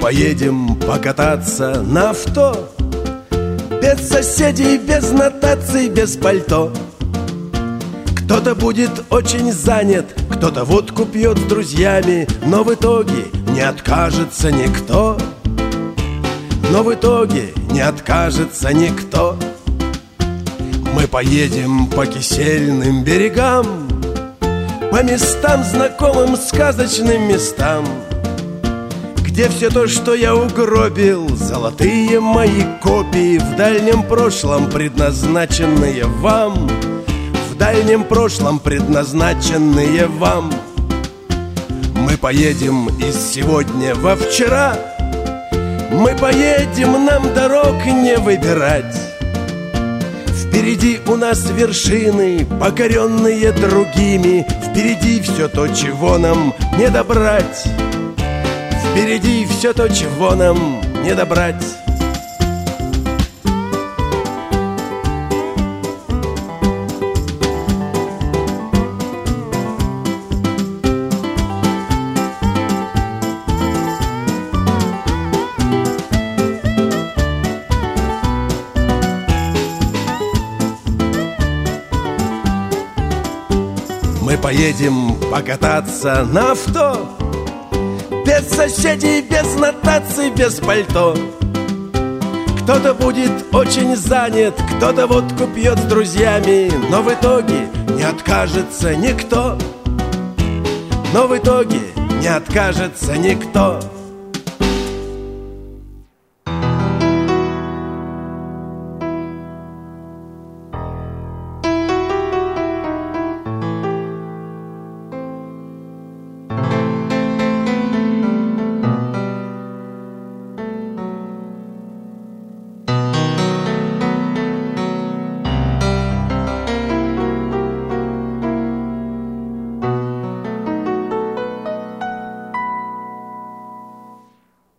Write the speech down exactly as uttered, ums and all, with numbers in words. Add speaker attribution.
Speaker 1: поедем покататься на авто, без соседей, без нотаций, без пальто. Кто-то будет очень занят, кто-то водку пьет с друзьями, но в итоге не откажется никто. Но в итоге не откажется никто. Мы поедем по кисельным берегам, по местам знакомым, сказочным местам, где все то, что я угробил, золотые мои копии, в дальнем прошлом предназначенные вам, в дальнем прошлом предназначенные вам. Мы поедем из сегодня во вчера, мы поедем, нам дорог не выбирать. Впереди у нас вершины, покоренные другими, впереди все то, чего нам не добрать. Впереди все то, чего нам не добрать. Мы поедем покататься на авто, без соседей, без нотаций, без пальто. Кто-то будет очень занят, кто-то водку пьет с друзьями, но в итоге не откажется никто. Но в итоге не откажется никто.